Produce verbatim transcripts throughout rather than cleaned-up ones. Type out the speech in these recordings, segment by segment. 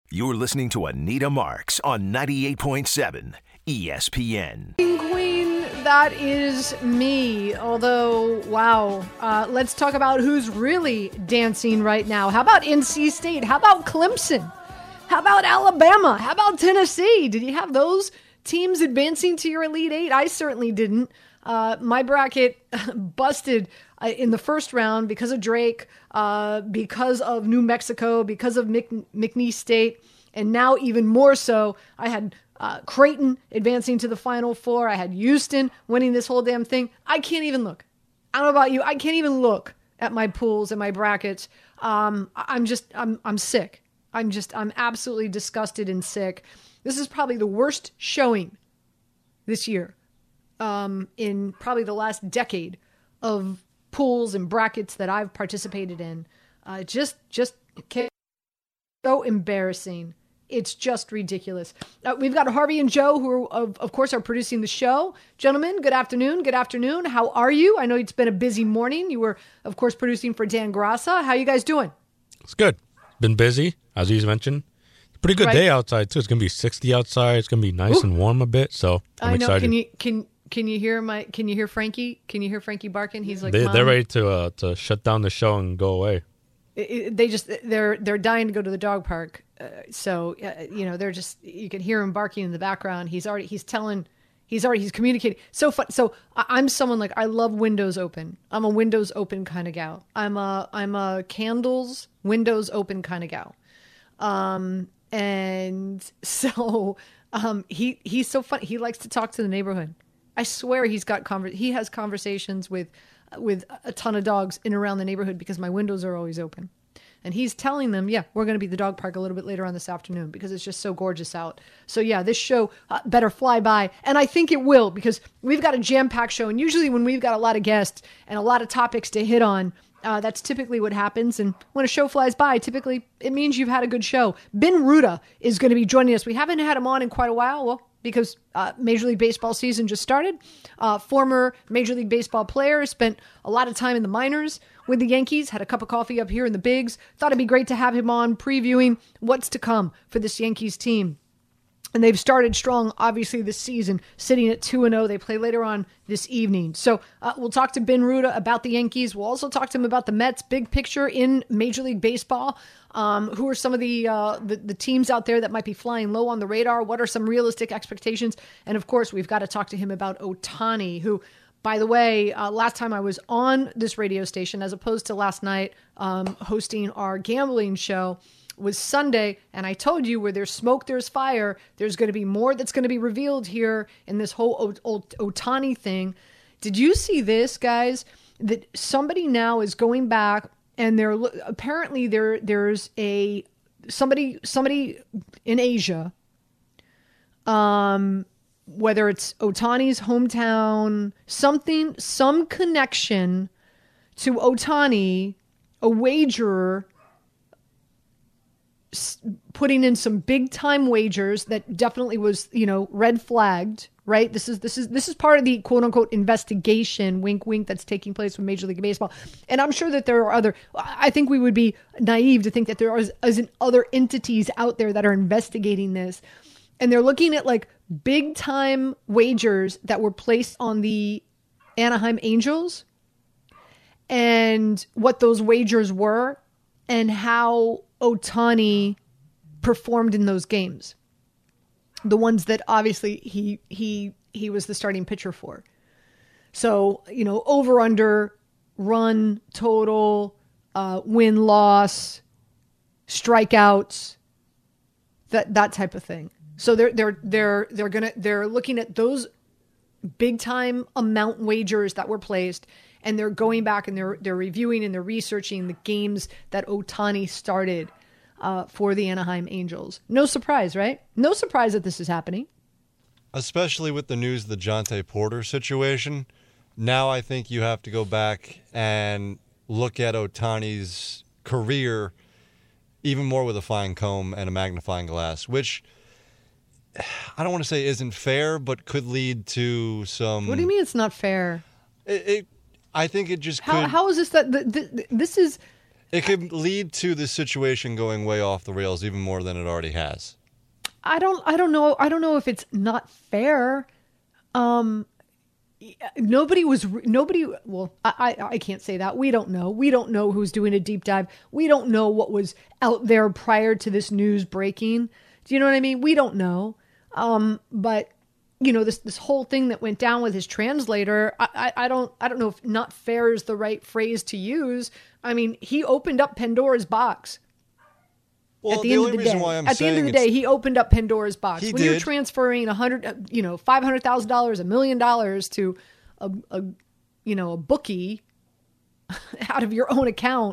You're listening to Anita Marks on ninety-eight point seven E S P N. Queen, that is me. Although, wow. Uh, let's talk about who's really dancing right now. How about N C State? How about Clemson? How about Alabama? How about Tennessee? Did you have those teams advancing to your Elite Eight? I certainly didn't. Uh, my bracket busted uh, in the first round because of Drake, uh, because of New Mexico, because of Mc- McNeese State, and now even more so, I had uh, Creighton advancing to the Final Four. I had Houston winning this whole damn thing. I can't even look. I don't know about you. I can't even look at my pools and my brackets. Um, I'm just, I'm, I'm sick. I'm just, I'm absolutely disgusted and sick. This is probably the worst showing this year. Um, in probably the last decade of pools and brackets that I've participated in. Uh, just, just so embarrassing. It's just ridiculous. Uh, we've got Harvey and Joe, who are, of, of course are producing the show. Gentlemen, good afternoon. Good afternoon. How are you? I know it's been a busy morning. You were, of course, producing for Dan Grassa. How are you guys doing? It's good. Been busy, as you mentioned. Pretty good right. day outside, too. It's going to be sixty outside. It's going to be nice Ooh. and warm a bit, so I'm I know. excited. Can you, can, Can you hear my? Can you hear Frankie? Can you hear Frankie barking? He's like, they, Mom. they're ready to uh, to shut down the show and go away. It, it, they just they're they're dying to go to the dog park. Uh, so uh, you know they're just you can hear him barking in the background. He's already he's telling he's already he's communicating. So fun. So I, I'm someone like I love windows open. I'm a windows open kind of gal. I'm a I'm a candles windows open kind of gal. Um and so um he he's so fun. He likes to talk to the neighborhood. I swear he's got conver- he has conversations with with a ton of dogs in and around the neighborhood because my windows are always open. And he's telling them, yeah, we're going to be at the dog park a little bit later on this afternoon because it's just so gorgeous out. So yeah, this show uh, better fly by. And I think it will because we've got a jam-packed show. And usually when we've got a lot of guests and a lot of topics to hit on, uh, that's typically what happens. And when a show flies by, typically it means you've had a good show. Ben Ruda is going to be joining us. We haven't had him on in quite a while. Well, because uh, Major League Baseball season just started. Uh, former Major League Baseball player, spent a lot of time in the minors with the Yankees, had a cup of coffee up here in the bigs. Thought it'd be great to have him on previewing what's to come for this Yankees team. And they've started strong, obviously, this season, sitting at two and oh. They play later on this evening. So uh, we'll talk to Ben Ruda about the Yankees. We'll also talk to him about the Mets' big picture in Major League Baseball. Um, who are some of the, uh, the the teams out there that might be flying low on the radar? What are some realistic expectations? And, of course, we've got to talk to him about Ohtani, who, by the way, uh, last time I was on this radio station, as opposed to last night um, hosting our gambling show, was Sunday, and I told you where there's smoke, there's fire. There's going to be more that's going to be revealed here in this whole Ohtani thing. Did you see this, guys? That somebody now is going back, and they're apparently there. There's a somebody somebody in Asia, um, whether it's Ohtani's hometown, something, some connection to Ohtani, a wagerer, putting in some big time wagers that definitely was, you know, red flagged, right? This is, this is, this is part of the quote unquote investigation, wink, wink, that's taking place with Major League Baseball. And I'm sure that there are other, I think we would be naive to think that there are isn't other entities out there that are investigating this. And they're looking at like big time wagers that were placed on the Anaheim Angels and what those wagers were and how Ohtani performed in those games. The ones that obviously he he he was the starting pitcher for. So, you know, over under, run total, uh, win loss, strikeouts, that that type of thing. So they're they're they're they're gonna they're looking at those big time amount wagers that were placed, and they're going back and they're they're reviewing and they're researching the games that Ohtani started uh, for the Anaheim Angels. No surprise, right? No surprise that this is happening. Especially with the news of the Jonte Porter situation. Now I think you have to go back and look at Ohtani's career even more with a fine comb and a magnifying glass, which I don't want to say isn't fair, but could lead to some... What do you mean it's not fair? It, it I think it just how, could... How is this that... The, the, this is... It could lead to this situation going way off the rails even more than it already has. I don't I don't know. I don't know if it's not fair. Um, nobody was nobody. Well, I, I I can't say that. We don't know. We don't know who's doing a deep dive. We don't know what was out there prior to this news breaking. Do you know what I mean? We don't know. Um, but you know, this this whole thing that went down with his translator, I, I I don't I don't know if not fair is the right phrase to use. I mean, he opened up Pandora's box. Well, at the, the end only of the reason day, why I'm at the end of the saying day, he opened up Pandora's box. He When you're did. transferring a hundred, you know, five hundred thousand dollars, a million dollars to a, a, you know, a bookie out of your own account.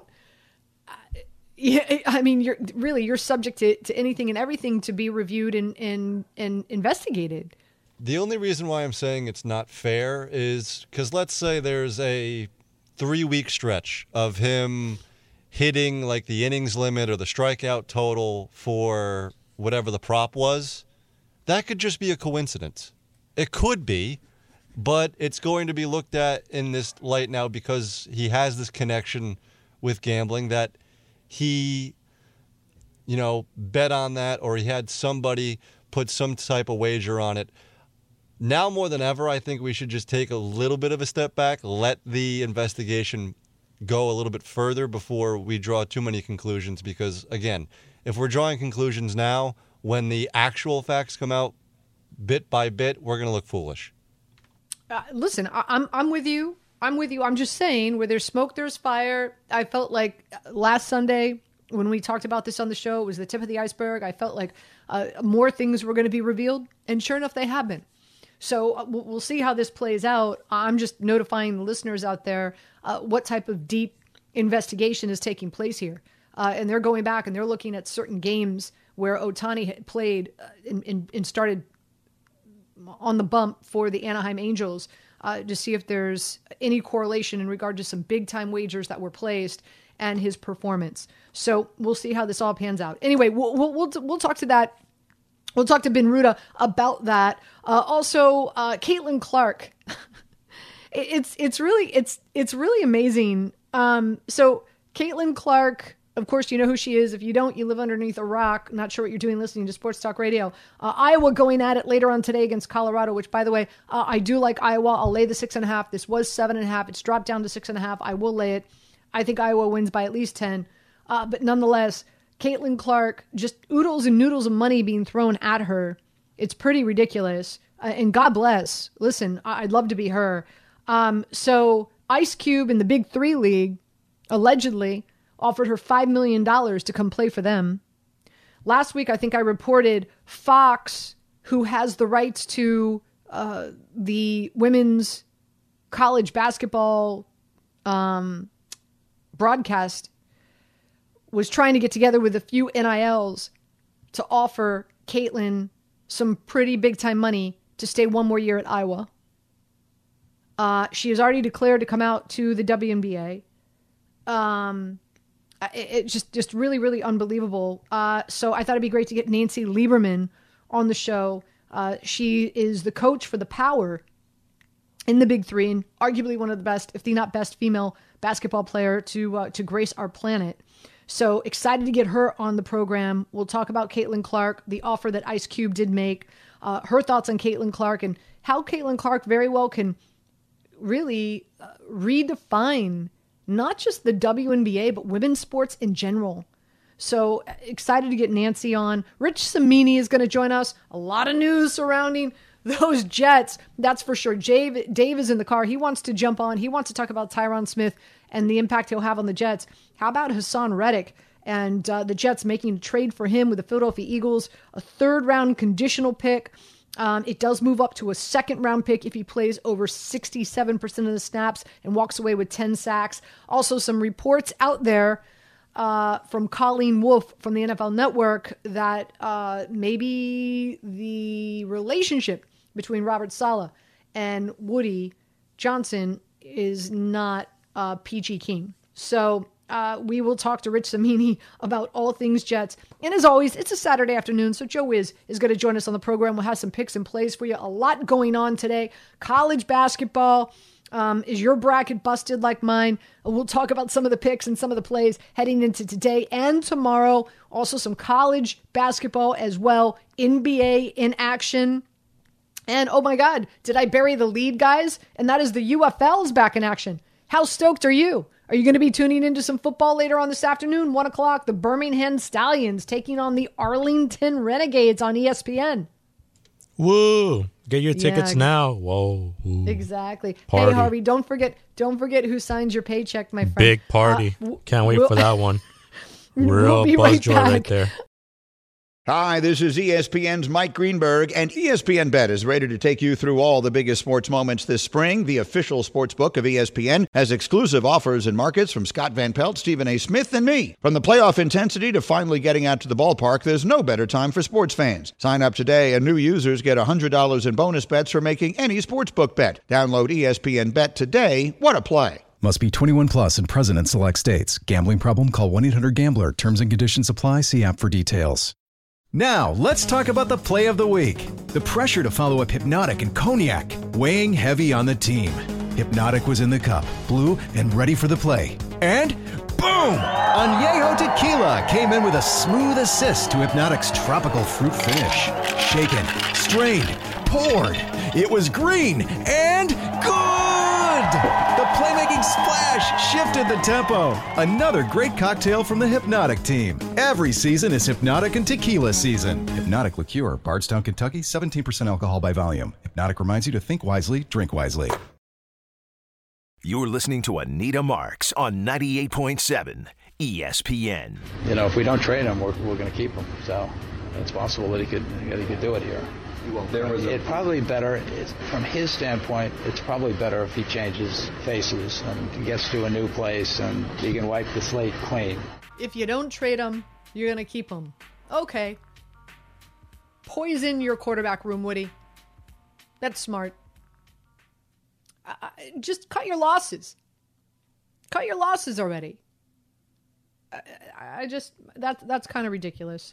Yeah, I mean, you're really you're subject to, to anything and everything to be reviewed and and and investigated. The only reason why I'm saying it's not fair is because let's say there's a three-week stretch of him hitting like the innings limit or the strikeout total for whatever the prop was. That could just be a coincidence. It could be, but it's going to be looked at in this light now because he has this connection with gambling that he, you know, bet on that or he had somebody put some type of wager on it. Now more than ever, I think we should just take a little bit of a step back, let the investigation go a little bit further before we draw too many conclusions. Because, again, if we're drawing conclusions now, when the actual facts come out bit by bit, we're going to look foolish. Uh, listen, I, I'm I'm with you. I'm with you. I'm just saying, where there's smoke, there's fire. I felt like last Sunday when we talked about this on the show, it was the tip of the iceberg. I felt like uh, more things were going to be revealed, and sure enough, they have been. So uh, we'll see how this plays out. I'm just notifying the listeners out there uh, what type of deep investigation is taking place here. Uh, and they're going back and they're looking at certain games where Ohtani had played uh, and, and, and started on the bump for the Anaheim Angels uh, to see if there's any correlation in regard to some big time wagers that were placed and his performance. So we'll see how this all pans out. Anyway, we'll we'll we'll, we'll talk to that. We'll talk to Ben Ruda about that. Uh, also, uh, Caitlin Clark. it, it's it's really it's it's really amazing. Um, so Caitlin Clark, of course, you know who she is. If you don't, you live underneath a rock. Not sure what you're doing listening to Sports Talk Radio. Uh, Iowa going at it later on today against Colorado, which, by the way, uh, I do like Iowa. I'll lay the six and a half. This was seven and a half. It's dropped down to six and a half. I will lay it. I think Iowa wins by at least ten. Uh, but nonetheless, Caitlin Clark, just oodles and noodles of money being thrown at her. It's pretty ridiculous. Uh, and God bless. Listen, I- I'd love to be her. Um, so Ice Cube in the Big Three League allegedly offered her five million dollars to come play for them. Last week, I think I reported Fox, who has the rights to uh, the women's college basketball um, broadcast, was trying to get together with a few N I Ls to offer Caitlin some pretty big time money to stay one more year at Iowa. Uh, she has already declared to come out to the W N B A. Um, it, it just, just really, really unbelievable. Uh, so I thought it'd be great to get Nancy Lieberman on the show. Uh, she is the coach for the Power in the Big Three, and arguably one of the best, if the not best, female basketball player to uh, to grace our planet. So excited to get her on the program. We'll talk about Caitlin Clark, the offer that Ice Cube did make, uh, her thoughts on Caitlin Clark, and how Caitlin Clark very well can really uh, redefine not just the W N B A, but women's sports in general. So excited to get Nancy on. Rich Cimini is going to join us. A lot of news surrounding those Jets, that's for sure. Dave, Dave is in the car. He wants to jump on. He wants to talk about Tyron Smith and the impact he'll have on the Jets. How about Hassan Reddick and uh, the Jets making a trade for him with the Philadelphia Eagles, a third-round conditional pick. Um, it does move up to a second-round pick if he plays over sixty-seven percent of the snaps and walks away with ten sacks. Also, some reports out there uh, from Colleen Wolfe from the N F L Network that uh, maybe the relationship between Robert Saleh and Woody Johnson is not uh, peachy keen. So uh, we will talk to Rich Cimini about all things Jets. And as always, it's a Saturday afternoon, so Joe Wiz is going to join us on the program. We'll have some picks and plays for you. A lot going on today. College basketball, Um, is your bracket busted like mine? We'll talk about some of the picks and some of the plays heading into today and tomorrow. Also some college basketball as well. N B A in action. And oh my God, did I bury the lead, guys? And that is the U F L's back in action. How stoked are you? Are you going to be tuning into some football later on this afternoon? One o'clock, the Birmingham Stallions taking on the Arlington Renegades on E S P N. Woo! Get your tickets Yeah. now. Whoa. Woo. Exactly. Party. Hey, Harvey, don't forget, don't forget who signs your paycheck, my friend. Big party. Uh, w- Can't wait we'll- for that one. We'll Real be buzz right joy back. right there. Hi, this is E S P N's Mike Greenberg, and E S P N Bet is ready to take you through all the biggest sports moments this spring. The official sports book of E S P N has exclusive offers and markets from Scott Van Pelt, Stephen A. Smith, and me. From the playoff intensity to finally getting out to the ballpark, there's no better time for sports fans. Sign up today, and new users get one hundred dollars in bonus bets for making any sportsbook bet. Download E S P N Bet today. What a play. Must be twenty-one plus and present in select states. Gambling problem? Call one eight hundred gambler. Terms and conditions apply. See app for details. Now, let's talk about the play of the week. The pressure to follow up Hypnotic and Cognac, weighing heavy on the team. Hypnotic was in the cup, blue, and ready for the play. And boom! Añejo Tequila came in with a smooth assist to Hypnotic's tropical fruit finish. Shaken, strained, poured. It was green and good! The playmaking splash shifted the tempo. Another great cocktail from the Hypnotic team. Every season is Hypnotic and Tequila season. Hypnotic Liqueur, Bardstown, Kentucky, seventeen percent alcohol by volume. Hypnotic reminds you to think wisely, drink wisely. You're listening to Anita Marks on ninety-eight point seven E S P N. You know, if we don't trade him, we're, we're going to keep him. So it's possible that he could that he could do it here. There was it probably better it's, from his standpoint. It's probably better if he changes faces and gets to a new place and he can wipe the slate clean. If you don't trade him, you're going to keep him. Okay. Poison your quarterback room, Woody. That's smart. Uh, just cut your losses. Cut your losses already. I, I just that that's kind of ridiculous.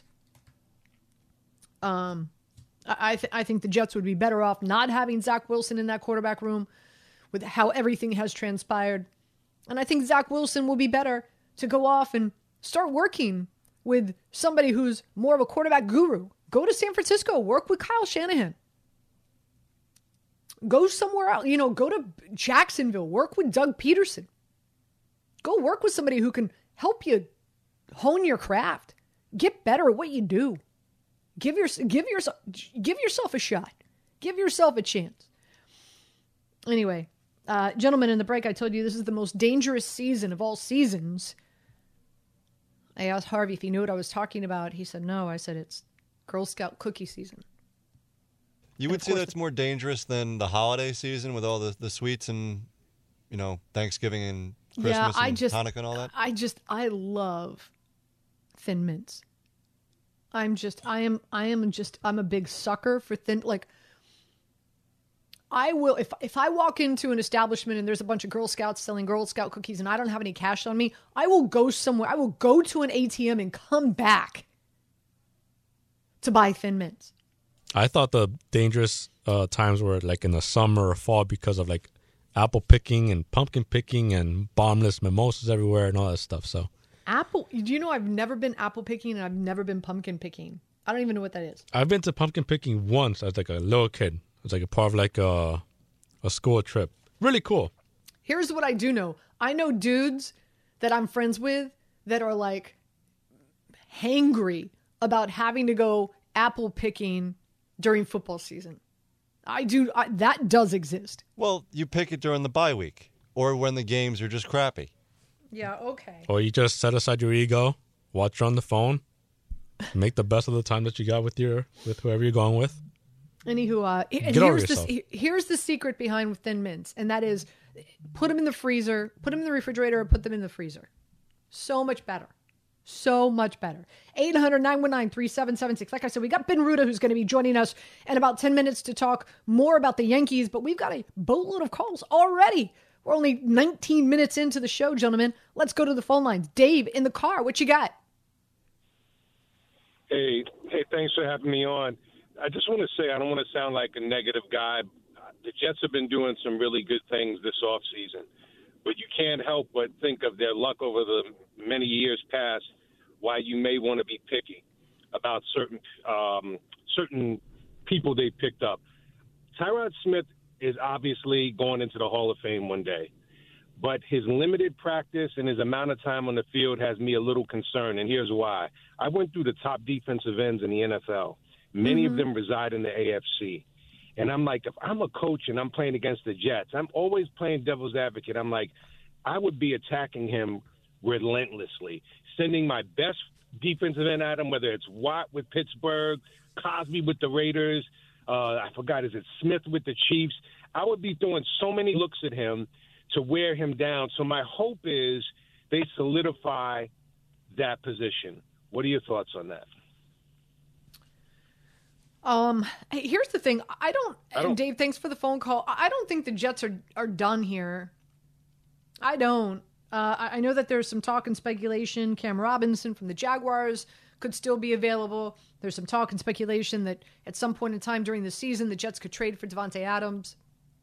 Um, I th- I think the Jets would be better off not having Zach Wilson in that quarterback room, with how everything has transpired, and I think Zach Wilson will be better to go off and start working with somebody who's more of a quarterback guru. Go to San Francisco, work with Kyle Shanahan. Go somewhere else, you know, go to Jacksonville, work with Doug Peterson. Go work with somebody who can help you hone your craft. Get better at what you do. Give your, give yourself, give yourself a shot. Give yourself a chance. Anyway, uh, gentlemen, in the break, I told you this is the most dangerous season of all seasons. I asked Harvey if he knew what I was talking about. He said, no. I said, it's Girl Scout cookie season. You would say that's more dangerous than the holiday season with all the, the sweets and, you know, Thanksgiving and Christmas yeah, I and just, Hanukkah and all that? I just, I love Thin Mints. I'm just, I am, I am just, I'm a big sucker for thin, like, I will, if if I walk into an establishment and there's a bunch of Girl Scouts selling Girl Scout cookies and I don't have any cash on me, I will go somewhere, I will go to an A T M and come back to buy Thin Mints. I thought the dangerous uh, times were like in the summer or fall because of like apple picking and pumpkin picking and bombless mimosas everywhere and all that stuff. So apple, do you know I've never been apple picking and I've never been pumpkin picking? I don't even know what that is. I've been to pumpkin picking once as like a little kid. It was like a part of like a, a school trip. Really cool. Here's what I do know. I know dudes that I'm friends with that are like hangry about having to go apple picking during football season. I do. I, that does exist. Well, you pick it during the bye week or when the games are just crappy. Yeah, okay. Or you just set aside your ego, watch on the phone, make the best of the time that you got with your with whoever you're going with. Anywho, uh, and Get over here's yourself. the here's the secret behind Thin Mints, and that is put them in the freezer, put them in the refrigerator, or put them in the freezer. So much better. So much better. eight hundred, nine one nine, three seven seven six. Like I said, we got Ben Ruda who's going to be joining us in about ten minutes to talk more about the Yankees, but we've got a boatload of calls already. We're only nineteen minutes into the show, gentlemen. Let's go to the phone lines. Dave in the car, what you got? Hey, hey, thanks for having me on. I just want to say I don't want to sound like a negative guy. the Jets have been doing some really good things this offseason, but you can't help but think of their luck over the many years past, why you may want to be picky about certain um, certain people they picked up. Tyrod Smith is obviously going into the Hall of Fame one day, but his limited practice and his amount of time on the field has me a little concerned, and here's why. I went through the top defensive ends in the N F L. Many mm-hmm. of them reside in the A F C. And I'm like, if I'm a coach and I'm playing against the Jets, I'm always playing devil's advocate. I'm like, I would be attacking him relentlessly, sending my best defensive end at him, whether it's Watt with Pittsburgh, Cosby with the Raiders, uh, I forgot, is it Smith with the Chiefs? I would be throwing so many looks at him to wear him down. So my hope is they solidify that position. What are your thoughts on that? Um, here's the thing. I don't, I don't and Dave, thanks for the phone call. I don't think the Jets are, are done here. I don't. Uh, I know that there's some talk and speculation. Cam Robinson from the Jaguars could still be available. There's some talk and speculation that at some point in time during the season, the Jets could trade for Devontae Adams.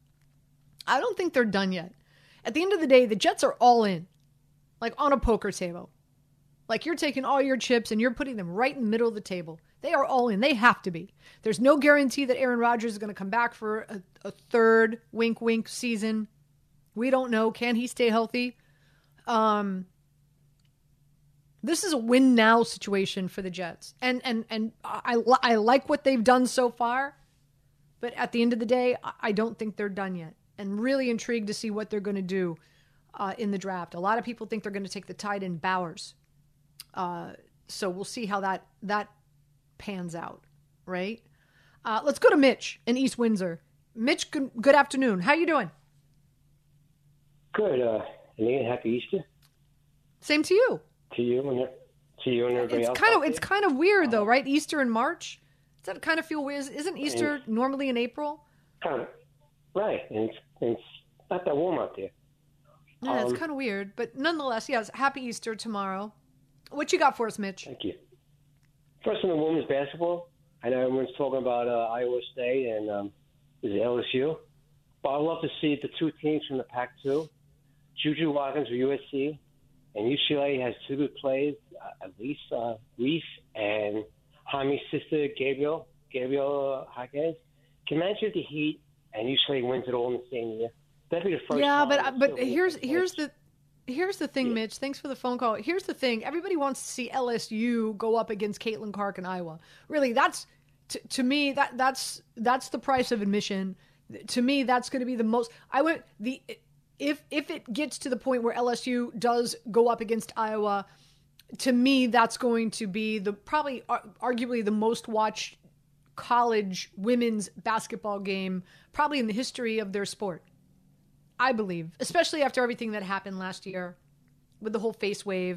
I don't think they're done yet. At the end of the day, the Jets are all in, like on a poker table. Like you're taking all your chips and you're putting them right in the middle of the table. They are all in. They have to be. There's no guarantee that Aaron Rodgers is going to come back for a, a third wink, wink season. We don't know. Can he stay healthy? Um, this is a win now situation for the Jets. And, and, and I, I like what they've done so far, but at the end of the day, I don't think they're done yet. And really intrigued to see what they're going to do uh, in the draft. A lot of people think they're going to take the tight end Bowers. Uh, so we'll see how that, that pans out, right? Uh, let's go to Mitch in East Windsor. Mitch, good, good afternoon. How you doing? Good. Uh, Anita, happy Easter. Same to you. To you and to you and everybody it's else. Kind of, it's kind of weird though, right? Easter in March. Does that kind of feel weird? Isn't Easter and, normally in April? Kind of, right. And it's, it's not that warm out there. Yeah, um, it's kind of weird, but nonetheless, yes. Happy Easter tomorrow. What you got for us, Mitch? Thank you. First, in the women's basketball, I know everyone's talking about uh, Iowa State and um, is it L S U? But I'd love to see the two teams from the Pac two, Juju Watkins for U S C, and U C L A has two good players, uh, Elise uh, Reese and Jaime's sister, Gabriel, Gabriel uh, Jaquez. Can you imagine if the Heat and U C L A wins it all in the same year? That'd be the first Yeah, time but but here's here's the here's the thing, yeah. Mitch. Thanks for the phone call. Here's the thing. Everybody wants to see L S U go up against Caitlin Clark in Iowa. Really, that's t- to me that that's that's the price of admission. To me, that's going to be the most. I went the if if it gets to the point where L S U does go up against Iowa, to me that's going to be the probably uh, arguably the most watched college women's basketball game probably in the history of their sport. I believe, especially after everything that happened last year with the whole face wave,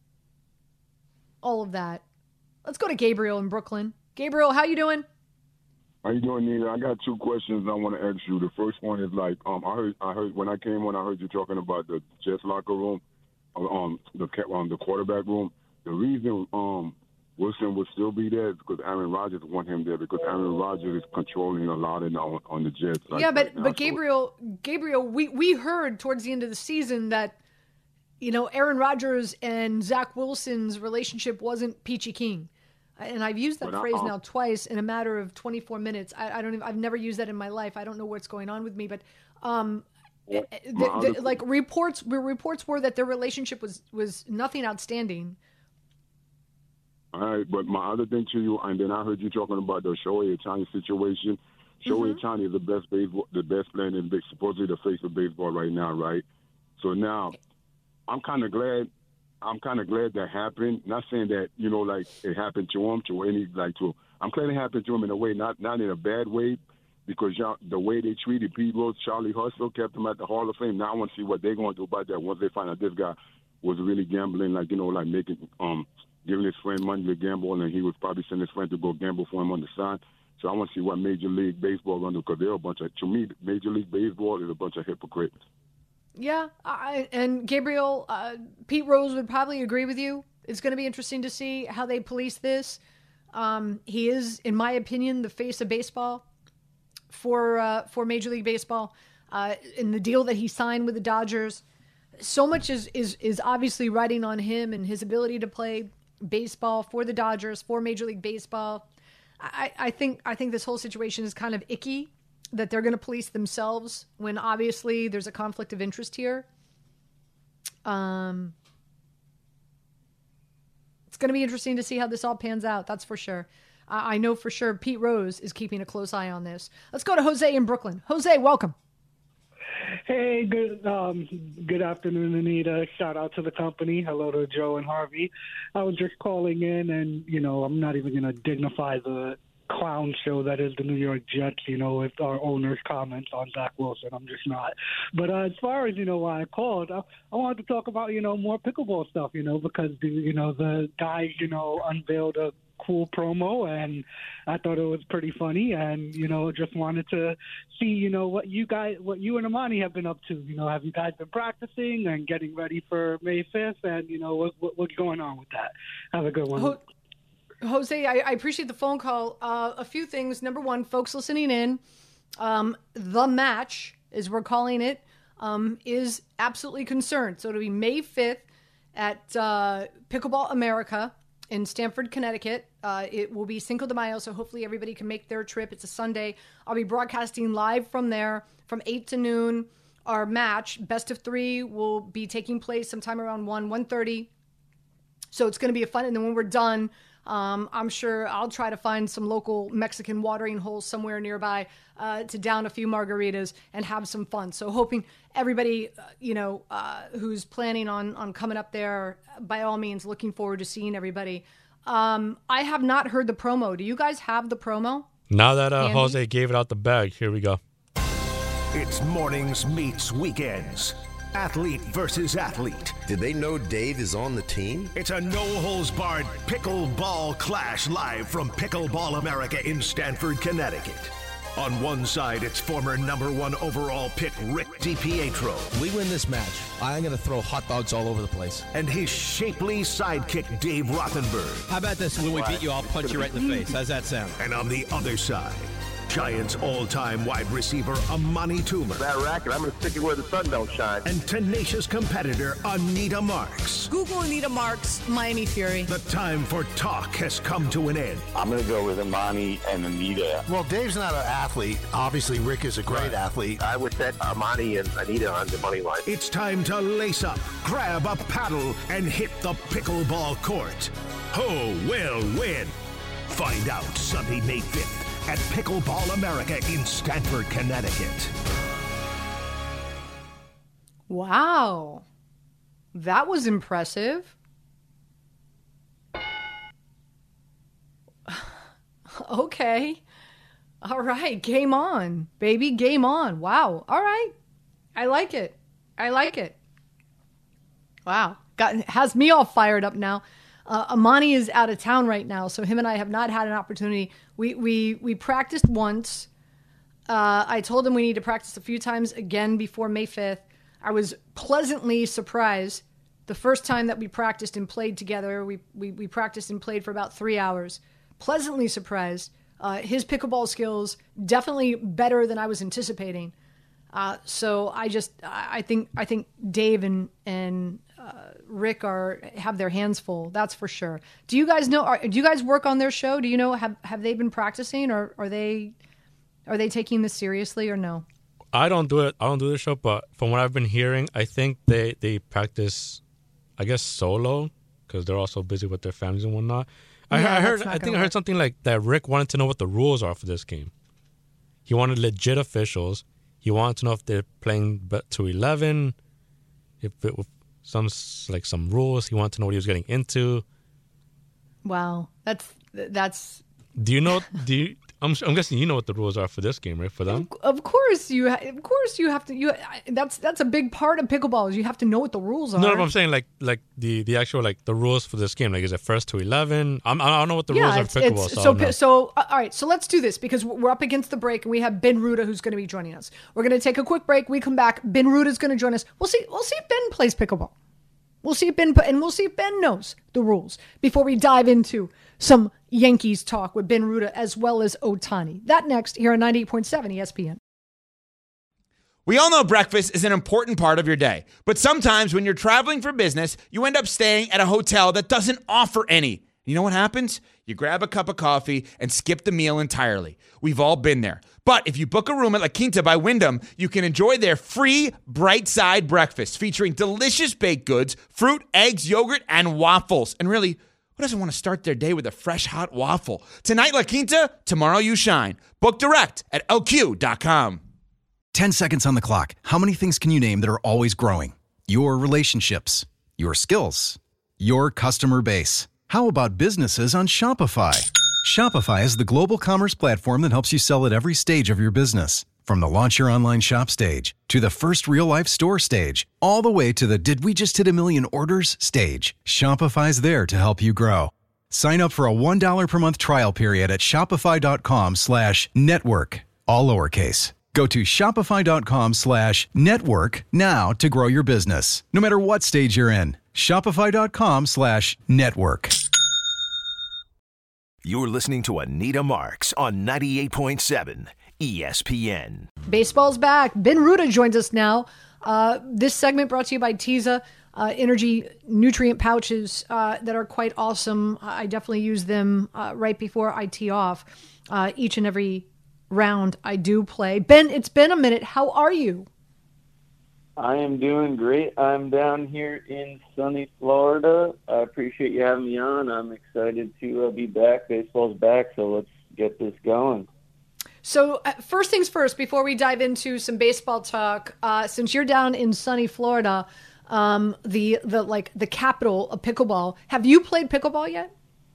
all of that. Let's go to Gabriel in Brooklyn. Gabriel, how you doing? How you doing, Nina? I got two questions I want to ask you. The first one is like, um, I heard, I heard when I came on, I heard you talking about the Jets locker room, um, the um, the quarterback room. The reason um Wilson would still be there is because Aaron Rodgers want him there because Aaron Rodgers is controlling a lot in, on, on the Jets. Like, yeah, but right now, but Gabriel, so. Gabriel, we we heard towards the end of the season that, you know, Aaron Rodgers and Zach Wilson's relationship wasn't peachy keen. And I've used that but phrase I, now twice in a matter of twenty-four minutes. I, I don't even, I've never used that in my life. I don't know what's going on with me, but um, yeah, the, the, like reports, reports were that their relationship was, was nothing outstanding. All right, but my other thing to you, and then I heard you talking about the Shohei Ohtani situation. Shohei mm-hmm. Ohtani is the best baseball, the best player in big, supposedly the face of baseball right now, right? So now, I'm kind of glad. I'm kind of glad that happened. Not saying that, you know, like it happened to him, to any, like to, I'm glad it happened to him in a way, not not in a bad way, because y'all, the way they treated people, Charlie Hustle kept him at the Hall of Fame. Now I want to see what they're going to do about that once they find out this guy was really gambling, like, you know, like making, um, giving his friend money to gamble, and he was probably sending his friend to go gamble for him on the side. So I want to see what Major League Baseball going to do, because they're a bunch of, to me, Major League Baseball is a bunch of hypocrites. Yeah, I, and Gabriel, uh, Pete Rose would probably agree with you. It's going to be interesting to see how they police this. Um, he is, in my opinion, the face of baseball. for uh, for Major League Baseball uh, in the deal that he signed with the Dodgers. So much is, is is obviously riding on him and his ability to play baseball for the Dodgers, for Major League Baseball. I, I think I think this whole situation is kind of icky, that they're going to police themselves when obviously there's a conflict of interest here. Um, it's going to be interesting to see how this all pans out. That's for sure. I, I know for sure Pete Rose is keeping a close eye on this. Let's go to Jose in Brooklyn. Jose, welcome. Hey, good um, good afternoon, Anita. Shout out to the company. Hello to Joe and Harvey. I was just calling in, and, you know, I'm not even going to dignify the clown show that is the New York Jets, you know, with our owner's comments on Zach Wilson. I'm just not. But uh, as far as, you know, why I called, I, I wanted to talk about, you know, more pickleball stuff, you know, because, the, you know, the guys, you know, unveiled a cool promo, and I thought it was pretty funny, and, you know, just wanted to see, you know, what you guys, what you and Amani have been up to. You know, have you guys been practicing and getting ready for May fifth, and, you know, what, what, what's going on with that? Have a good one. Ho- Jose, I, I appreciate the phone call. Uh, a few things. Number one, folks listening in, um, the match, as we're calling it, um, is absolutely concerned. So it'll be May fifth at uh, Pickleball America in Stamford, Connecticut. Uh, it will be Cinco de Mayo, so hopefully everybody can make their trip. It's a Sunday. I'll be broadcasting live from there from eight to noon. Our match, best of three, will be taking place sometime around one, one thirty. So it's going to be a fun. And then when we're done, um, I'm sure I'll try to find some local Mexican watering holes somewhere nearby uh, to down a few margaritas and have some fun. So hoping everybody, uh, you know, uh, who's planning on, on coming up there, by all means, looking forward to seeing everybody. Um, I have not heard the promo. Do you guys have the promo? Now that uh, Jose gave it out the bag, here we go. It's mornings meets weekends. Athlete versus athlete. Did they know Dave is on the team? It's a no-holds-barred pickleball clash live from Pickleball America in Stamford, Connecticut. On one side, it's former number one overall pick Rick DiPietro. We win this match, I'm going to throw hot dogs all over the place. And his shapely sidekick, Dave Rothenberg. How about this? When we beat you, I'll punch you right in the face. How's that sound? And on the other side, Giants all-time wide receiver Amani Toomer. That racket, I'm going to stick it where the sun don't shine. And tenacious competitor Anita Marks. Google Anita Marks, Miami Fury. The time for talk has come to an end. I'm going to go with Amani and Anita. Well, Dave's not an athlete. Obviously, Rick is a great right. athlete. I would set Amani and Anita on the money line. It's time to lace up, grab a paddle, and hit the pickleball court. Who will win? Find out Sunday, May fifth. At Pickleball America in Stamford, Connecticut. Wow. That was impressive. Okay. All right. Game on, baby. Game on. Wow. All right. I like it. I like it. Wow. Got, has me all fired up now. Uh, Amani is out of town right now, so him and I have not had an opportunity. We we we practiced once. Uh, I told him we need to practice a few times again before May fifth. I was pleasantly surprised the first time that we practiced and played together. We we, we practiced and played for about three hours. Pleasantly surprised. Uh, his pickleball skills definitely better than I was anticipating. Uh, so I just I think I think Dave and and uh, Rick are have their hands full. That's for sure. Do you guys know? Are, do you guys work on their show? Do you know have have they been practicing, or are they are they taking this seriously, or no? I don't do it. I don't do the show, but from what I've been hearing, I think they they practice, I guess, solo because they're also busy with their families and whatnot. I, Yeah, I heard. that's not I think gonna I heard work. something like that. Rick wanted to know what the rules are for this game. He wanted legit officials. He wanted to know if they're playing to eleven, if it was some like some rules. He wanted to know what he was getting into. Wow, that's that's. Do you know? Do you? I'm, I'm guessing you know what the rules are for this game, right? For them. Of course you. Ha- of course you have to. You. That's that's a big part of pickleball. Is you have to know what the rules are. No, no, but I'm saying like like the, the actual like the rules for this game. Like, is it first to eleven? I'm, I don't know what the yeah, rules are it's, for pickleball. it's, so, I so don't know. so uh, all right. So let's do this because we're up against the break and we have Ben Ruda who's going to be joining us. We're going to take a quick break. We come back. Ben Ruda is going to join us. We'll see. We'll see if Ben plays pickleball. We'll see if Ben and we'll see if Ben knows the rules before we dive into some Yankees talk with Ben Ruda as well as Ohtani. That next here on ninety-eight point seven E S P N. We all know breakfast is an important part of your day, but sometimes when you're traveling for business, you end up staying at a hotel that doesn't offer any. You know what happens? You grab a cup of coffee and skip the meal entirely. We've all been there. But if you book a room at La Quinta by Wyndham, you can enjoy their free Bright Side breakfast featuring delicious baked goods, fruit, eggs, yogurt, and waffles. And really, who doesn't want to start their day with a fresh hot waffle? Tonight, La Quinta, tomorrow you shine. Book direct at L Q dot com. ten seconds on the clock. How many things can you name that are always growing? Your relationships, your skills, your customer base. How about businesses on Shopify? Shopify is the global commerce platform that helps you sell at every stage of your business. From the launch your online shop stage to the first real-life store stage, all the way to the did we just hit a million orders stage. Shopify's there to help you grow. Sign up for a one dollar per month trial period at shopify.com slash network, all lowercase. Go to shopify.com slash network now to grow your business, no matter what stage you're in. Shopify.com slash network. You're listening to Anita Marks on ninety-eight point seven E S P N. Baseball's back. Ben Ruda joins us now. Uh, this segment brought to you by Teza uh, energy nutrient pouches uh, that are quite awesome. I definitely use them uh, right before I tee off uh, each and every round I do play. Ben, it's been a minute. How are you? I am doing great. I'm down here in sunny Florida. I appreciate you having me on. I'm excited to uh, be back. Baseball's back, so let's get this going. So uh, first things first, before we dive into some baseball talk, uh, since you're down in sunny Florida, um, the the like the capital of pickleball, have you played pickleball yet?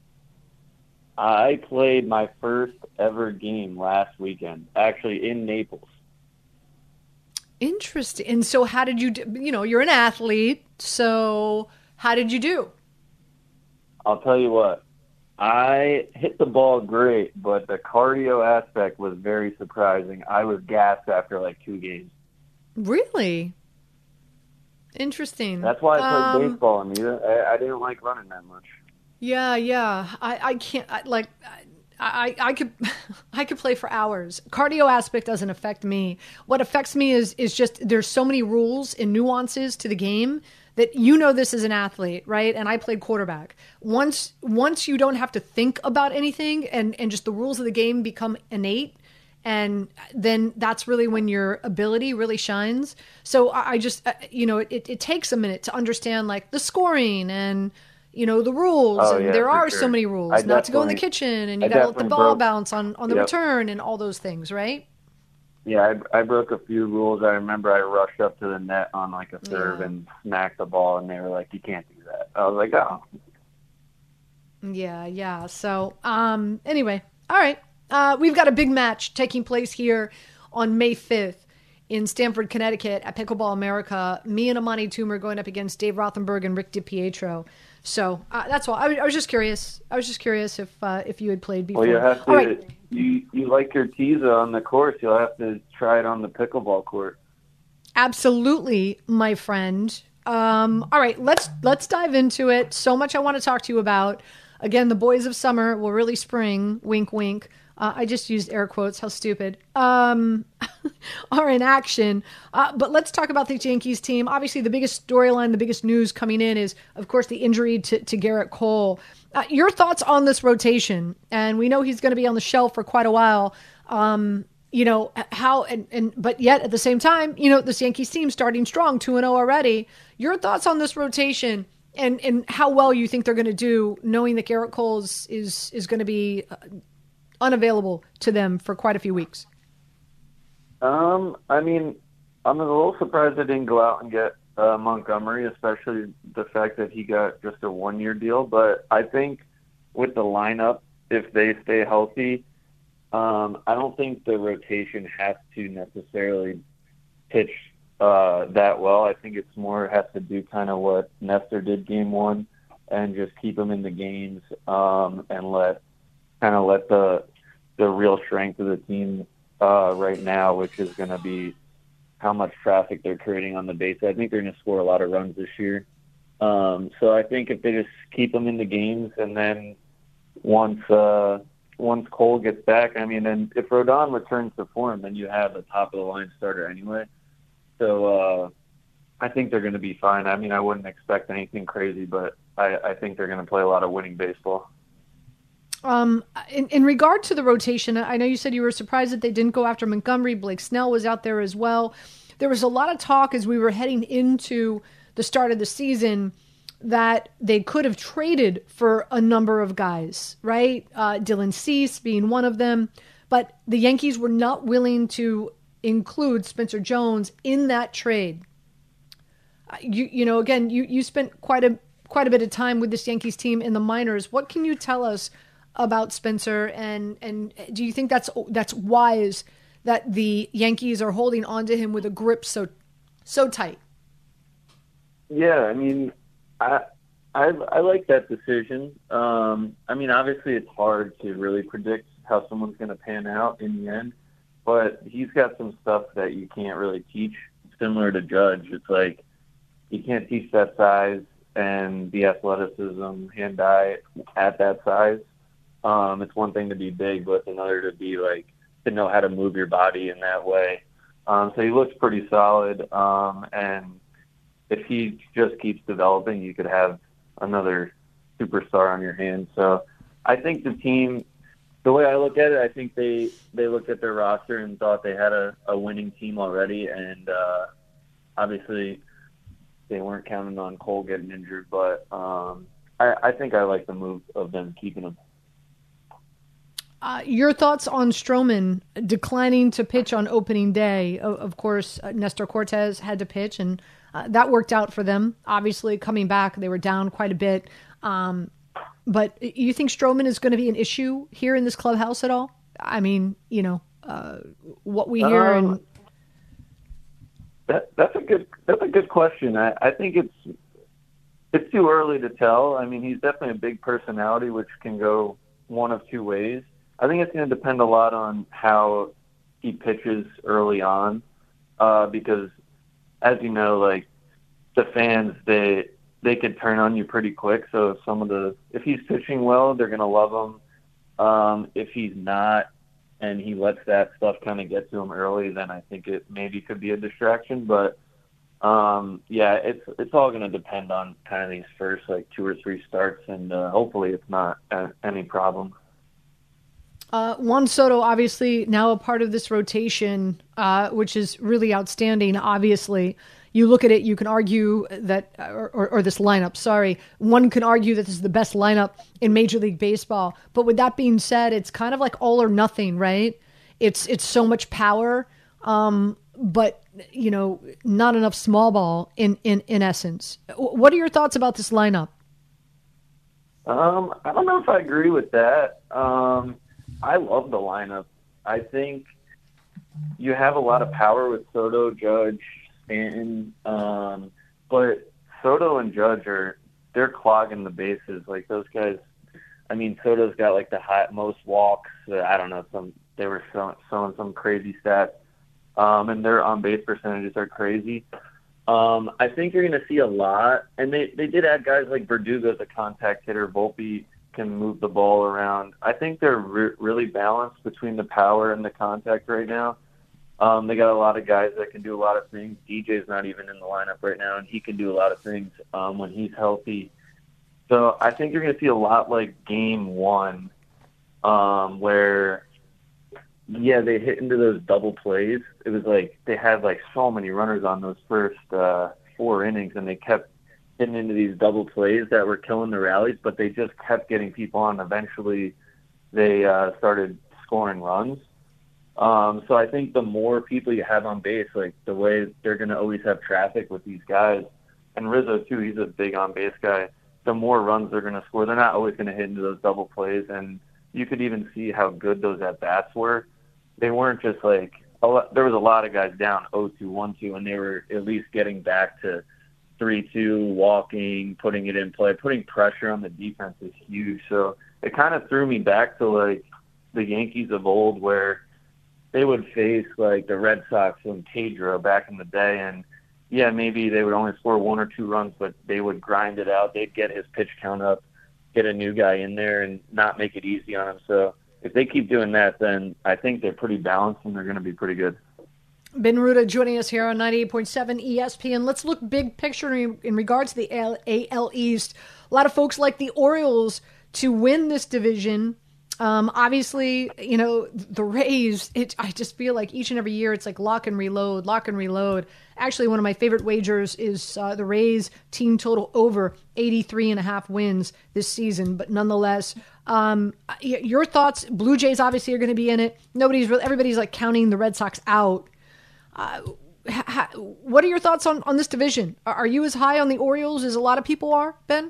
I played my first ever game last weekend, actually in Naples. Interesting. And so how did you do? You know, you're an athlete, so how did you do? I'll tell you what. I hit the ball great, but the cardio aspect was very surprising. I was gassed after like two games. Really? Interesting. That's why I played um, baseball, Anita. I, I didn't like running that much. Yeah, yeah. I, I can't, I, like, I, I could, I could play for hours. Cardio aspect doesn't affect me. What affects me is, is just, there's so many rules and nuances to the game that you know this as an athlete, right? And I played quarterback. Once, once you don't have to think about anything and, and just the rules of the game become innate, and then that's really when your ability really shines. So I, I just, you know, it, it takes a minute to understand like the scoring and, you know, the rules. Oh, and yeah, there are sure. so many rules. I Not to go in the definitely- kitchen, and you I got to let the definitely ball broke- bounce on, on the Yep. return and all those things, right? Yeah, I, I broke a few rules. I remember I rushed up to the net on like a serve Yeah. and smacked the ball, and they were like, "You can't do that." I was like, "Oh." Yeah, yeah. So, um, anyway, all right. Uh, we've got a big match taking place here on May fifth in Stamford, Connecticut at Pickleball America. Me and Amani Toomer going up against Dave Rothenberg and Rick DiPietro. So uh, that's all. I, was- I was just curious. I was just curious if uh, if you had played before. Well, you have to. All right. You you like your Teza on the course? You'll have to try it on the pickleball court. Absolutely, my friend. Um, all right, let's let's dive into it. So much I want to talk to you about. Again, the boys of summer will really spring. Wink, wink. Uh, I just used air quotes. How stupid. Um, are in action. Uh, but let's talk about this Yankees team. Obviously, the biggest storyline, the biggest news coming in is, of course, the injury to, to Garrett Cole. Uh, your thoughts on this rotation? And we know he's going to be on the shelf for quite a while. Um, you know, how, and, and, but yet at the same time, you know, this Yankees team starting strong, two and oh already. Your thoughts on this rotation and, and how well you think they're going to do, knowing that Garrett Cole is, is, is going to be uh, unavailable to them for quite a few weeks? Um, I mean, I'm a little surprised they didn't go out and get uh, Montgomery, especially the fact that he got just a one-year deal. But I think with the lineup, if they stay healthy, um, I don't think the rotation has to necessarily pitch uh, that well. I think it's more has to do kind of what Nestor did game one and just keep them in the games um, and let kind of let the the real strength of the team uh, right now, which is going to be how much traffic they're creating on the base. I think they're going to score a lot of runs this year. Um, so I think if they just keep them in the games and then once uh, once Cole gets back. I mean, and if Rodon returns to form, then you have a top of the line starter anyway. So uh, I think they're going to be fine. I mean, I wouldn't expect anything crazy, but I, I think they're going to play a lot of winning baseball. Um, in, in regard to the rotation, I know you said you were surprised that they didn't go after Montgomery. Blake Snell was out there as well. There was a lot of talk as we were heading into the start of the season that they could have traded for a number of guys, right? Uh, Dylan Cease being one of them. But the Yankees were not willing to include Spencer Jones in that trade. Uh, you you know, again, you, you spent quite a quite a bit of time with this Yankees team in the minors. What can you tell us about Spencer, and and do you think that's that's wise that the Yankees are holding on to him with a grip so so tight? Yeah, I mean, I I, I like that decision. Um, I mean, obviously it's hard to really predict how someone's going to pan out in the end, but he's got some stuff that you can't really teach. Similar to Judge, it's like you can't teach that size and the athleticism, hand-eye at that size. Um, it's one thing to be big, but it's another to be like to know how to move your body in that way. Um, so he looks pretty solid, um, and if he just keeps developing, you could have another superstar on your hands. So I think the team, the way I look at it, I think they, they looked at their roster and thought they had a, a winning team already, and uh, obviously they weren't counting on Cole getting injured, but um, I, I think I like the move of them keeping him. Uh, your thoughts on Stroman declining to pitch on opening day? Of, of course, uh, Nestor Cortez had to pitch, and uh, that worked out for them. Obviously, coming back, they were down quite a bit. Um, but you think Stroman is going to be an issue here in this clubhouse at all? I mean, you know, uh, what we hear. Um, and that, that's a good that's a good question. I, I think it's it's too early to tell. I mean, he's definitely a big personality, which can go one of two ways. I think it's going to depend a lot on how he pitches early on, uh, because, as you know, like the fans, they they could turn on you pretty quick. So if some of the if he's pitching well, they're going to love him. Um, if he's not, and he lets that stuff kind of get to him early, then I think it maybe could be a distraction. But um, yeah, it's it's all going to depend on kind of these first like two or three starts, and uh, hopefully it's not a, any problem. Uh, Juan Soto, obviously now a part of this rotation, uh, which is really outstanding. Obviously, you look at it, you can argue that, or, or, or this lineup, sorry, one can argue that this is the best lineup in Major League Baseball. But with that being said, it's kind of like all or nothing, right? It's it's so much power, um, but you know, not enough small ball in, in, in essence. What are your thoughts about this lineup? Um, I don't know if I agree with that. Um, I love the lineup. I think you have a lot of power with Soto, Judge, Stanton, um, but Soto and Judge are they're clogging the bases. Like those guys. I mean, Soto's got like the high, most walks. Uh, I don't know. Some they were showing, showing some crazy stats, um, and their on base percentages are crazy. Um, I think you're going to see a lot, and they they did add guys like Verdugo as a contact hitter. Volpe can move the ball around. I think they're re- really balanced between the power and the contact right now. Um, they got a lot of guys that can do a lot of things. D J's not even in the lineup right now, and he can do a lot of things um, when he's healthy. So I think you're going to see a lot like game one, um, where, yeah, they hit into those double plays. It was like they had like so many runners on those first uh, four innings, and they kept getting into these double plays that were killing the rallies, but they just kept getting people on. Eventually, they uh, started scoring runs. Um, so I think the more people you have on base, like the way they're going to always have traffic with these guys, and Rizzo too, he's a big on base guy, the more runs they're going to score. They're not always going to hit into those double plays, and you could even see how good those at-bats were. They weren't just like a lot, there was a lot of guys down oh two, one two, and they were at least getting back to three two, walking, putting it in play, putting pressure on the defense is huge. So it kind of threw me back to like the Yankees of old, where they would face like the Red Sox and Pedro back in the day, and yeah, maybe they would only score one or two runs, but they would grind it out. They'd get his pitch count up. get a new guy in there and not make it easy on him. So if they keep doing that, then I think they're pretty balanced and they're going to be pretty good. Ben Ruda joining us here on ninety-eight point seven E S P N. Let's look big picture in, in regards to the A L East. A lot of folks like the Orioles to win this division. Um, obviously, you know, the Rays, it, I just feel like each and every year it's like lock and reload, lock and reload. Actually, one of my favorite wagers is uh, the Rays team total over eighty-three and a half wins this season. But nonetheless, um, your thoughts, Blue Jays obviously are going to be in it. Nobody's really, everybody's like counting the Red Sox out. Uh, ha, what are your thoughts on, on this division? Are, are you as high on the Orioles as a lot of people are, Ben?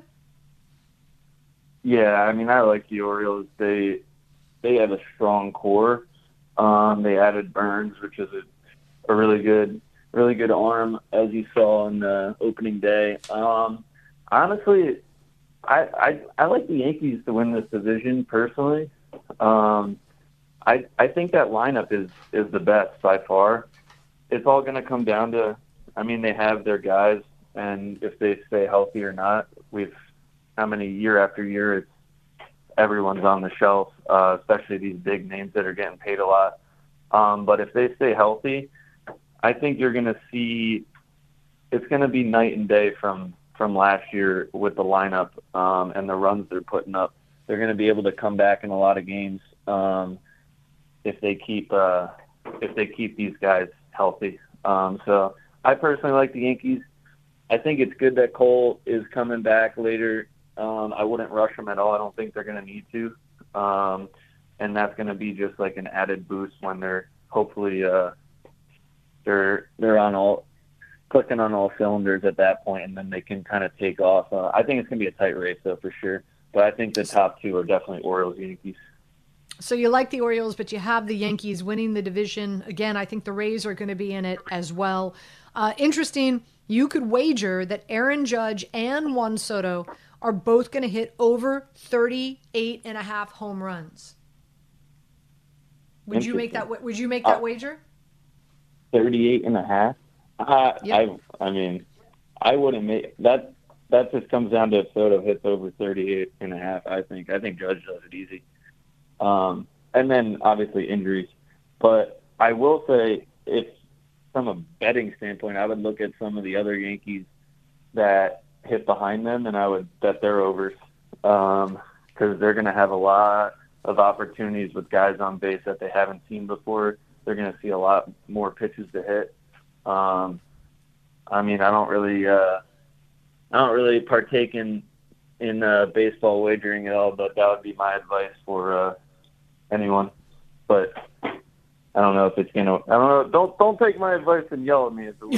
Yeah, I mean, I like the Orioles. They they have a strong core. Um, they added Burns, which is a, a really good, really good arm, as you saw on the opening day. Um, honestly, I, I I like the Yankees to win this division personally. Um, I I think that lineup is is the best by far. It's all going to come down to, I mean, they have their guys, and if they stay healthy or not. We've how many year after year it's everyone's on the shelf, uh, especially these big names that are getting paid a lot. Um, but if they stay healthy, I think you're going to see it's going to be night and day from, from last year with the lineup um, and the runs they're putting up. They're going to be able to come back in a lot of games um, if they keep uh, if they keep these guys healthy. Um, so I personally like the Yankees. I think it's good that Cole is coming back later. Um, I wouldn't rush them at all. I don't think they're going to need to. Um, and that's going to be just like an added boost when they're hopefully uh, they're they're on all clicking on all cylinders at that point, and then they can kind of take off. Uh, I think it's going to be a tight race, though, for sure. But I think the top two are definitely Orioles, Yankees. So you like the Orioles, but you have the Yankees winning the division. Again, I think the Rays are going to be in it as well. Uh, interesting, you could wager that Aaron Judge and Juan Soto are both going to hit over thirty-eight and a half home runs. Would you make that? Would you make that uh, wager? thirty-eight and a half. Uh, yep. I I mean, I wouldn't make that. That just comes down to if Soto hits over thirty-eight and a half. I think. I think Judge does it easy. Um, and then obviously injuries. But I will say, if from a betting standpoint, I would look at some of the other Yankees that hit behind them, and I would bet their overs because um, they're going to have a lot of opportunities with guys on base that they haven't seen before. They're going to see a lot more pitches to hit. Um, I mean, I don't really, uh, I don't really partake in in uh, baseball wagering at all, but that would be my advice for uh, anyone. But I don't know if it's gonna. I don't know. Don't don't take my advice and yell at me if it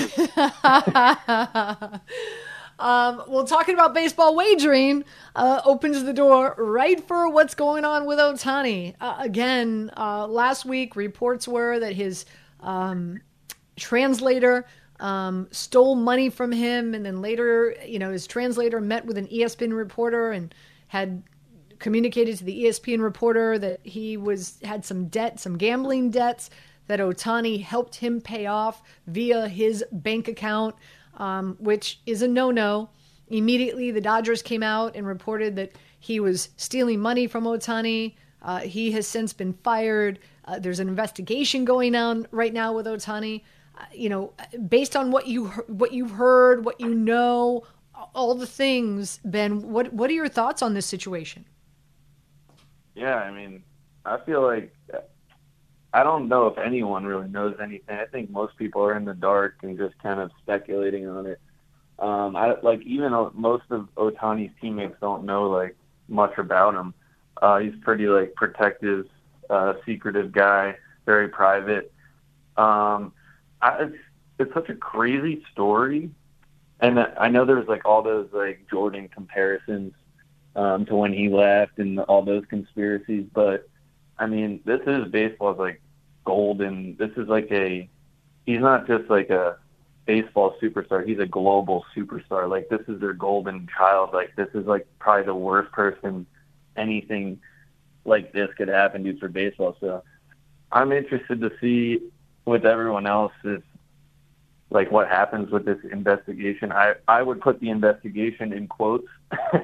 was. Um, well, talking about baseball wagering uh, opens the door right for what's going on with Ohtani. Uh, again, uh, last week, reports were that his um, translator um, stole money from him, and then later, you know, his translator met with an E S P N reporter and had communicated to the E S P N reporter that he was had some debt, some gambling debts that Ohtani helped him pay off via his bank account. Um, which is a no-no. Immediately, the Dodgers came out and reported that he was stealing money from Ohtani. Uh, he has since been fired. Uh, there's an investigation going on right now with Ohtani. Uh, you know, based on what you what you've heard, what you know, all the things, Ben, what what are your thoughts on this situation? Yeah, I mean, I feel like I don't know if anyone really knows anything. I think most people are in the dark and just kind of speculating on it. Um, I like even most of Ohtani's teammates don't know like much about him. Uh, he's pretty like protective, uh, secretive guy, very private. Um, I, it's it's such a crazy story, and I know there's like all those like Jordan comparisons um, to when he left and all those conspiracies, but. I mean, this is baseball's like golden. This is like a, he's not just like a baseball superstar. He's a global superstar. Like this is their golden child. Like this is like probably the worst person anything like this could happen to for baseball. So I'm interested to see with everyone else is like what happens with this investigation. I, I would put the investigation in quotes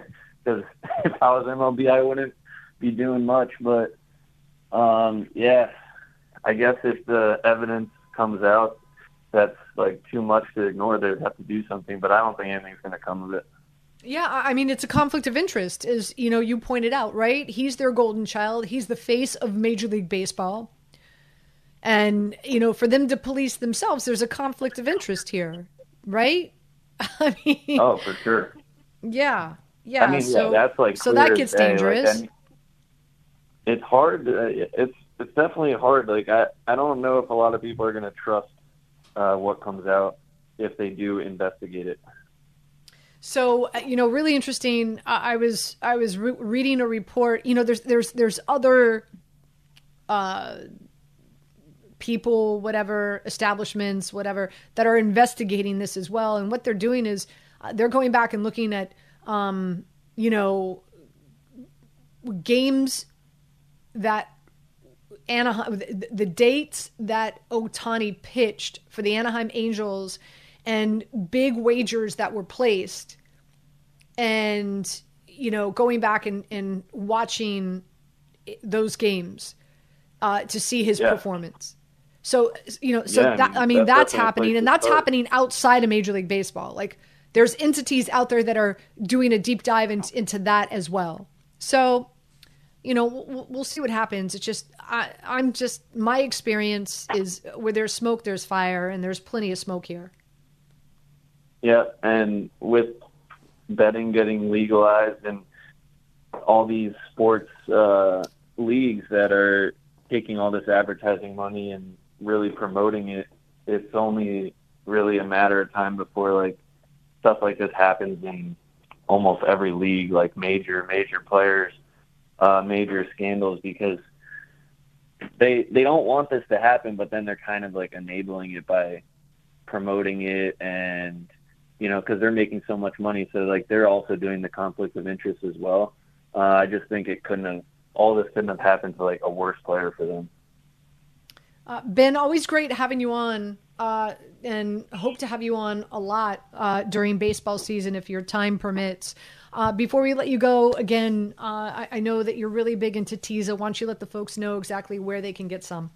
because if I was M L B, I wouldn't be doing much. But um, yeah, I guess if the evidence comes out that's like too much to ignore, they'd have to do something. But I don't think anything's going to come of it. Yeah, I mean, it's a conflict of interest, as you know, you pointed out, right? He's their golden child. He's the face of Major League Baseball. And, you know, for them to police themselves, there's a conflict of interest here, right? I mean, oh, for sure. Yeah, yeah. I mean, so, yeah, that's like so clear that gets as day. dangerous. Like, I mean, it's hard. Uh, it's it's definitely hard. Like I, I don't know if a lot of people are going to trust uh, what comes out if they do investigate it. So, you know, really interesting. I, I was I was re- reading a report. You know, there's there's there's other uh, people, whatever, establishments, whatever, that are investigating this as well. And what they're doing is uh, they're going back and looking at, um, you know, games that Anaheim, the, the dates that Ohtani pitched for the Anaheim Angels, and big wagers that were placed, and, you know, going back and, and watching those games uh, to see his yeah. performance. So, you know, so yeah, that, I mean, that's, that's happening, and that's happening outside of Major League Baseball. Like, there's entities out there that are doing a deep dive in, into that as well. So, you know, we'll, we'll see what happens. It's just, I, I'm just, my experience is where there's smoke, there's fire, and there's plenty of smoke here. Yeah, and with betting getting legalized and all these sports uh, leagues that are taking all this advertising money and really promoting it, it's only really a matter of time before like stuff like this happens in almost every league, like major, major players, uh, major scandals, because they they don't want this to happen, but then they're kind of like enabling it by promoting it, and you know, because they're making so much money, so like they're also doing the conflict of interest as well. Uh, I just think it couldn't have, all this couldn't have happened to like a worse player for them. Uh, Ben, always great having you on, uh, and hope to have you on a lot uh, during baseball season if your time permits. Uh, before we let you go, again, uh, I, I know that you're really big into Teza. Why don't you let the folks know exactly where they can get some?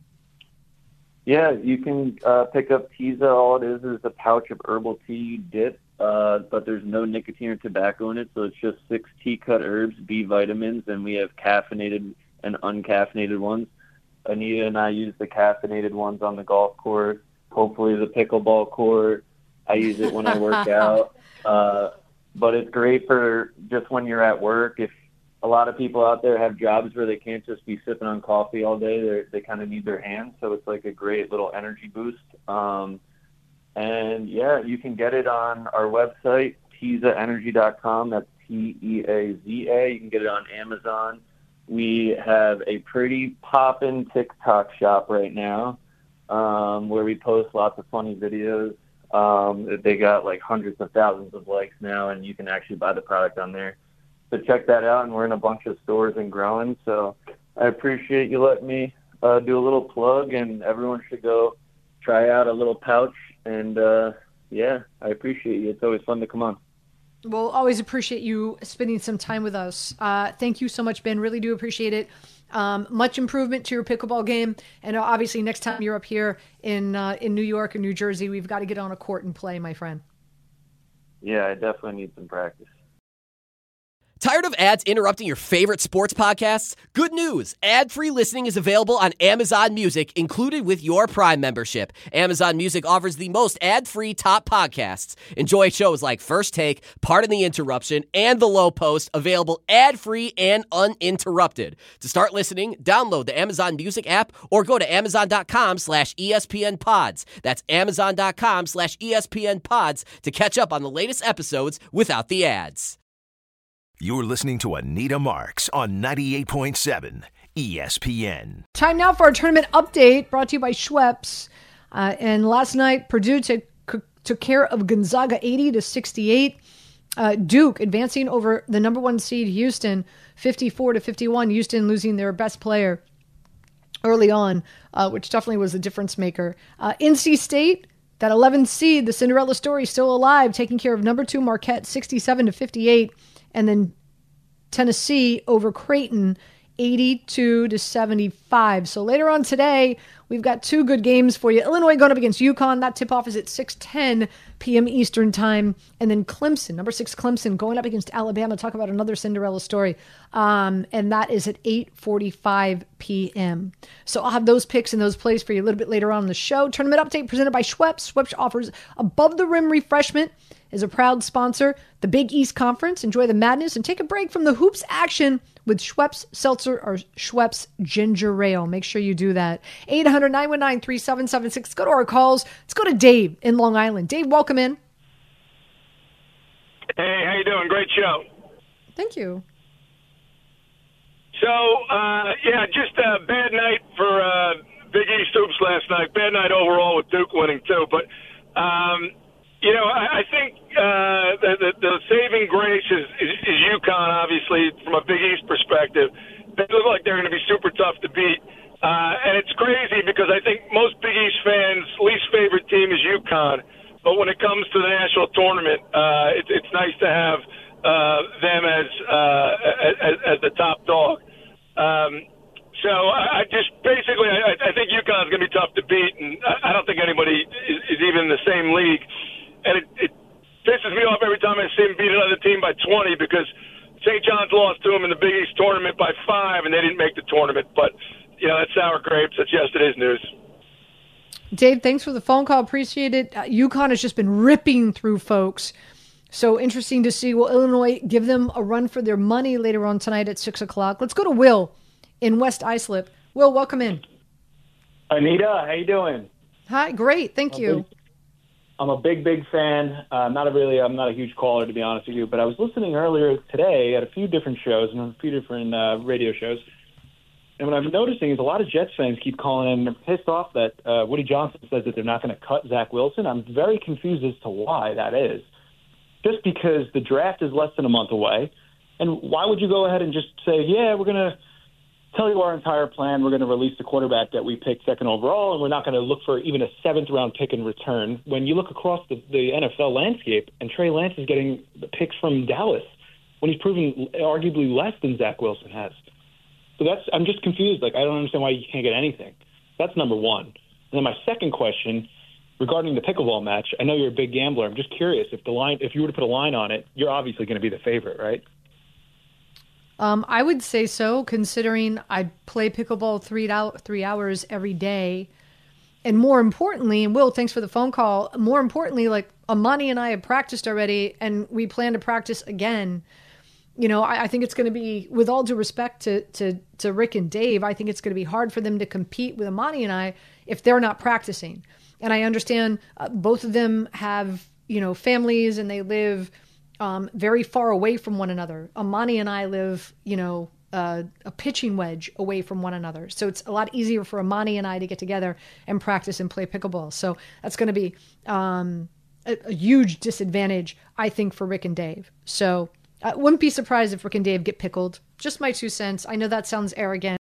Yeah, you can uh, pick up Teza. All it is is a pouch of herbal tea you dip, uh, but there's no nicotine or tobacco in it, so it's just six tea-cut herbs, B vitamins, and we have caffeinated and uncaffeinated ones. Anita and I use the caffeinated ones on the golf course, hopefully the pickleball court. I use it when I work out. Uh, but it's great for just when you're at work. If a lot of people out there have jobs where they can't just be sipping on coffee all day, They're, they kind of need their hands, so it's like a great little energy boost. Um, and, yeah, you can get it on our website, teza energy dot com. That's T E A Z A. You can get it on Amazon. We have a pretty poppin' TikTok shop right now um, where we post lots of funny videos. Um, they got like hundreds of thousands of likes now, and you can actually buy the product on there. So check that out, and we're in a bunch of stores and growing. So I appreciate you letting me uh, do a little plug, and everyone should go try out a little pouch. And, uh, yeah, I appreciate you. It's always fun to come on. Well, always appreciate you spending some time with us. Uh, thank you so much, Ben. Really do appreciate it. Um, much improvement to your pickleball game. And obviously next time you're up here in uh, in New York or New Jersey, we've got to get on a court and play, my friend. Yeah, I definitely need some practice. Tired of ads interrupting your favorite sports podcasts? Good news! Ad-free listening is available on Amazon Music, included with your Prime membership. Amazon Music offers the most ad-free top podcasts. Enjoy shows like First Take, Pardon the Interruption, and The Low Post, available ad-free and uninterrupted. To start listening, download the Amazon Music app or go to amazon.com slash ESPN pods. That's amazon.com slash ESPN pods to catch up on the latest episodes without the ads. You're listening to Anita Marks on ninety-eight point seven E S P N. Time now for our tournament update, brought to you by Schweppes. Uh, and last night, Purdue took, took care of Gonzaga eighty to sixty-eight. Uh, Duke advancing over the number one seed Houston, fifty-four to fifty-one. Houston losing their best player early on, uh, which definitely was a difference maker. Uh, N C State, that eleventh seed, the Cinderella story, still alive, taking care of number two Marquette, sixty-seven to fifty-eight. And then Tennessee over Creighton, eighty-two to seventy-five. So later on today, we've got two good games for you. Illinois going up against UConn. That tip-off is at six ten p.m. Eastern time. And then Clemson, number six Clemson, going up against Alabama. Talk about another Cinderella story. Um, and that is at eight forty-five p.m. So I'll have those picks and those plays for you a little bit later on in the show. Tournament update presented by Schweppes. Schweppes offers above-the-rim refreshment, is a proud sponsor. The Big East Conference. Enjoy the madness and take a break from the hoops action with Schweppes Seltzer or Schweppes Ginger Ale. Make sure you do that. eight hundred, nine one nine, three seven seven six. Go to our calls. Let's go to Dave in Long Island. Dave, welcome in. Hey, how you doing? Great show. Thank you. So, uh, yeah, just a bad night for uh, Big East hoops last night. Bad night overall with Duke winning, too. But, um, you know, I, I think uh, the, the, the saving grace is, is, is UConn, obviously, from a Big East perspective. They look like they're going to be super tough to beat. Uh, and it's crazy because I think most Big East fans' least favorite team is UConn. But when it comes to the national tournament, uh, it, it's nice to have uh, them as, uh, as as the top dog. Um, so I, I just basically I, I think UConn's going to be tough to beat, and I, I don't think anybody is, is even in the same league. And it, it pisses me off every time I see them beat another team by twenty because Saint John's lost to them in the Big East tournament by five, and they didn't make the tournament. But you know that's sour grapes. That's yesterday's news. Dave, thanks for the phone call. Appreciate it. Uh, UConn has just been ripping through folks. So interesting to see. Will Illinois give them a run for their money later on tonight at six o'clock? Let's go to Will in West Islip. Will, welcome in. Anita, how you doing? Hi, great. Thank I'm you. Big, I'm a big, big fan. Uh, not a really, I'm not a huge caller, to be honest with you, but I was listening earlier today at a few different shows and a few different uh, radio shows. And what I'm noticing is a lot of Jets fans keep calling in. They're pissed off that uh, Woody Johnson says that they're not going to cut Zach Wilson. I'm very confused as to why that is. Just because the draft is less than a month away. And why would you go ahead and just say, yeah, we're going to tell you our entire plan. We're going to release the quarterback that we picked second overall, and we're not going to look for even a seventh-round pick in return. When you look across the, the N F L landscape, and Trey Lance is getting the picks from Dallas when he's proven arguably less than Zach Wilson has. So that's I'm just confused. Like, I don't understand why you can't get anything. That's number one. And then my second question regarding the pickleball match, I know you're a big gambler. I'm just curious if the line, if you were to put a line on it, you're obviously going to be the favorite, right? Um, I would say so, considering I play pickleball three three hours every day, and more importantly, and Will, thanks for the phone call. More importantly, like Amani and I have practiced already, and we plan to practice again. You know, I, I think it's going to be, with all due respect to, to, to Rick and Dave, I think it's going to be hard for them to compete with Amani and I if they're not practicing. And I understand uh, both of them have, you know, families and they live um, very far away from one another. Amani and I live, you know, uh, a pitching wedge away from one another. So it's a lot easier for Amani and I to get together and practice and play pickleball. So that's going to be um, a, a huge disadvantage, I think, for Rick and Dave. So I wouldn't be surprised if Rick and Dave get pickled. Just my two cents. I know that sounds arrogant.